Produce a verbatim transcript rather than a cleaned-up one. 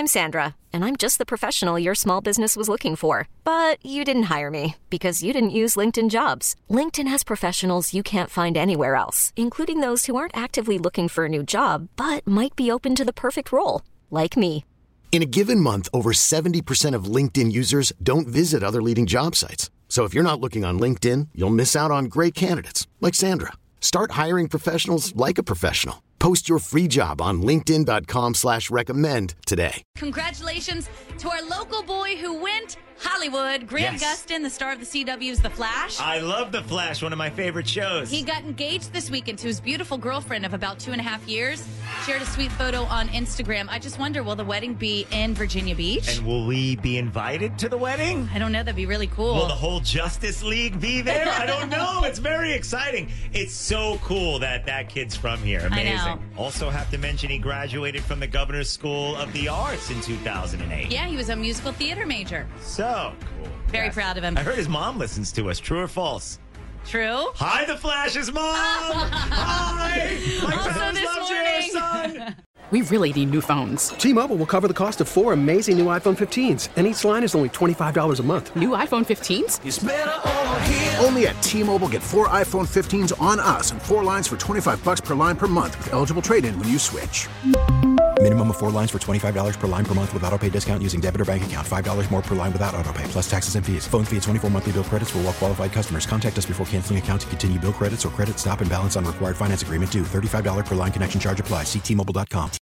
I'm Sandra, and I'm just the professional your small business was looking for. But you didn't hire me because you didn't use LinkedIn Jobs. LinkedIn has professionals you can't find anywhere else, including those who aren't actively looking for a new job, but might be open to the perfect role, like me. In a given month, over seventy percent of LinkedIn users don't visit other leading job sites. So if you're not looking on LinkedIn, you'll miss out on great candidates like Sandra. Start hiring professionals like a professional. Post your free job on linkedin.com slash recommend today. Congratulations to our local boy who went Hollywood, Grant Yes. Gustin, the star of the C W's The Flash. I love The Flash, one of my favorite shows. He got engaged this weekend to his beautiful girlfriend of about two and a half years. Shared a sweet photo on Instagram. I just wonder, will the wedding be in Virginia Beach? And will we be invited to the wedding? I don't know. That'd be really cool. Will the whole Justice League be there? I don't know. It's very exciting. It's so cool that that kid's from here. Amazing. I know. Also have to mention he graduated from the Governor's School of the Arts in two thousand eight. Yeah, he was a musical theater major. So cool. Very Yes. proud of him. I heard his mom listens to us. True or false? True. Hi, The Flash's mom. Hi. My Also friends this loves morning. your son. We really need new phones. T-Mobile will cover the cost of four amazing new iPhone fifteens, and each line is only twenty-five dollars a month. New iPhone fifteens? It's better over here. Only at T-Mobile, get four iPhone fifteens on us and four lines for twenty-five bucks per line per month with eligible trade-in when you switch. Minimum of four lines for twenty-five dollars per line per month with autopay discount using debit or bank account. five dollars more per line without autopay, plus taxes and fees. Phone fee at twenty-four monthly bill credits for well-qualified customers. Contact us before canceling account to continue bill credits or credit stop and balance on required finance agreement due. thirty-five dollars per line connection charge applies. See T Mobile dot com.